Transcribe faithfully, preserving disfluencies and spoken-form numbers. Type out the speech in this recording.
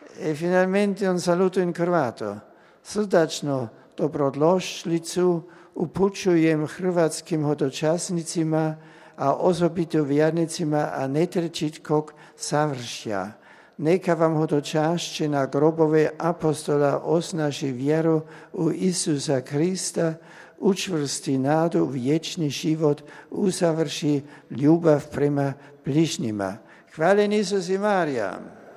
E finalmente un saluto in croato. Srdačno dobrodošlicu upućujem hrvatskim hodočasnicima, a osobito vjernicima Anetričitkog savršja. Neka vam hodočašćena grobove apostola osnaži vjeru u Isusa Krista, učvrsti nadu u vječni život, usavrši ljubav prema bližnjima. Hvaljen Isus i Marija.